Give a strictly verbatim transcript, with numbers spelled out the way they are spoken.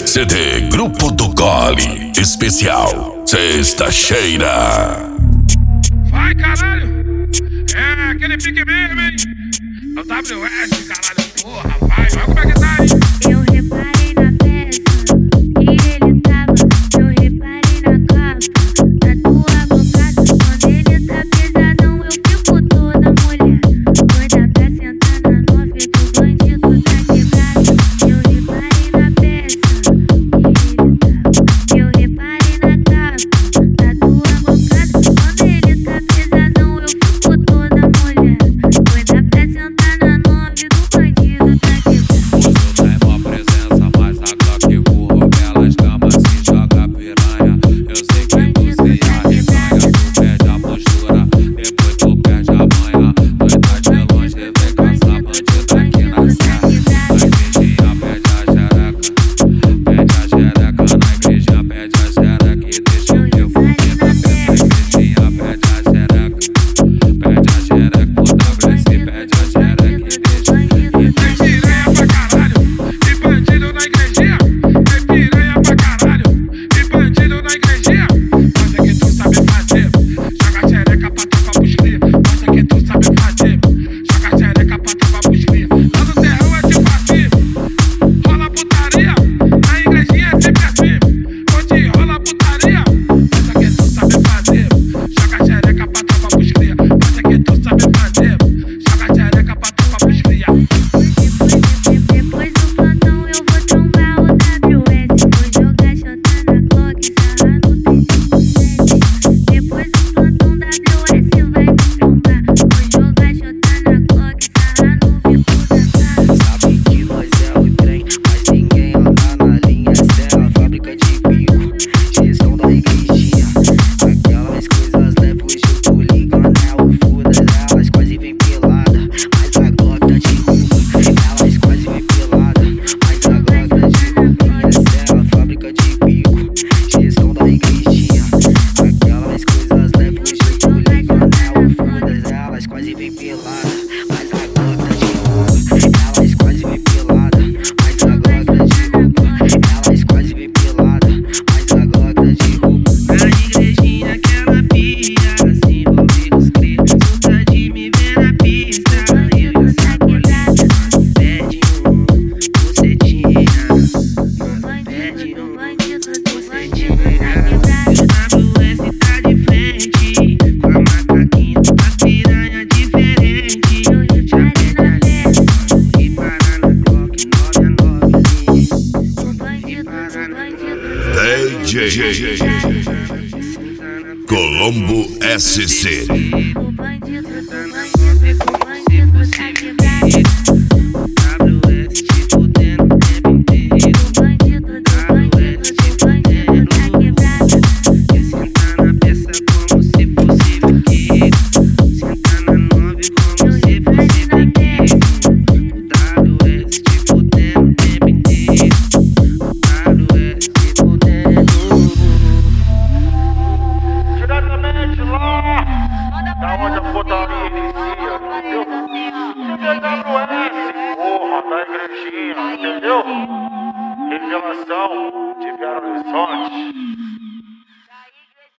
C D Grupo do Gole, especial Sexta Cheira. Vai, caralho! É aquele pique mesmo, hein? É o W S, caralho, porra, vai, olha como é que tá, hein? Eu reparei na peça que ele tava, eu reparei na capa da tua boca. Quando ele tá pesadão, eu fico toda mulher. Doida pra sentar na nove do bandido tá quebrado. Eu reparei na peça que ele tava, eu reparei na capa da tua boca. Quando ele tá pesadão, eu fico toda mulher. Doida pra sentar na nove do bandido tá quebrado. D J Colombo S C. O bandido, o bandido.